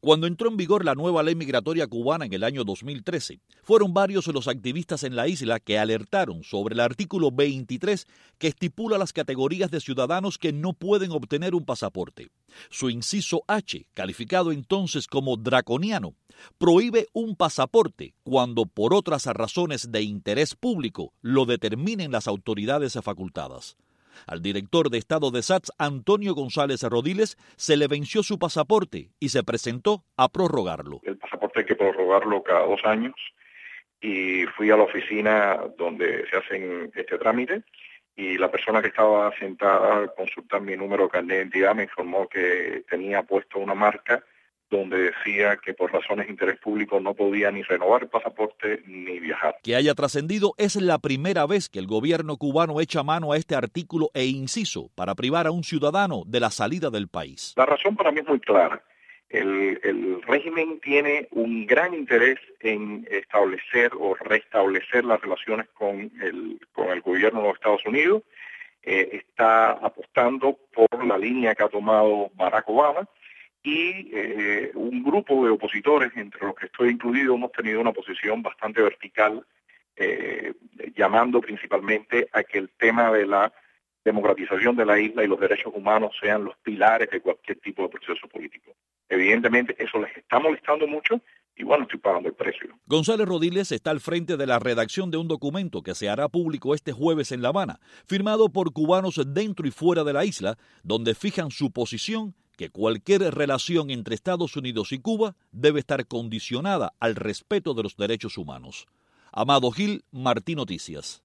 Cuando entró en vigor la nueva ley migratoria cubana en el año 2013, fueron varios los activistas en la isla que alertaron sobre el artículo 23 que estipula las categorías de ciudadanos que no pueden obtener un pasaporte. Su inciso H, calificado entonces como draconiano, prohíbe un pasaporte cuando por otras razones de interés público lo determinen las autoridades facultadas. Al director de Estado de SATS, Antonio González Rodiles, se le venció su pasaporte y se presentó a prorrogarlo. El pasaporte hay que prorrogarlo cada 2 años y fui a la oficina donde se hacen este trámite y la persona que estaba sentada al consultar mi número de carnet de identidad me informó que tenía puesto una marca donde decía que por razones de interés público no podía ni renovar el pasaporte ni viajar. Que haya trascendido es la primera vez que el gobierno cubano echa mano a este artículo e inciso para privar a un ciudadano de la salida del país. La razón para mí es muy clara. El régimen tiene un gran interés en establecer o restablecer las relaciones con el gobierno de los Estados Unidos. Está apostando por la línea que ha tomado Barack Obama. Y un grupo de opositores, entre los que estoy incluido, hemos tenido una posición bastante vertical, llamando principalmente a que el tema de la democratización de la isla y los derechos humanos sean los pilares de cualquier tipo de proceso político. Evidentemente eso les está molestando mucho y bueno, estoy pagando el precio. González Rodiles está al frente de la redacción de un documento que se hará público este jueves en La Habana, firmado por cubanos dentro y fuera de la isla, donde fijan su posición que cualquier relación entre Estados Unidos y Cuba debe estar condicionada al respeto de los derechos humanos. Amado Gil, Martí Noticias.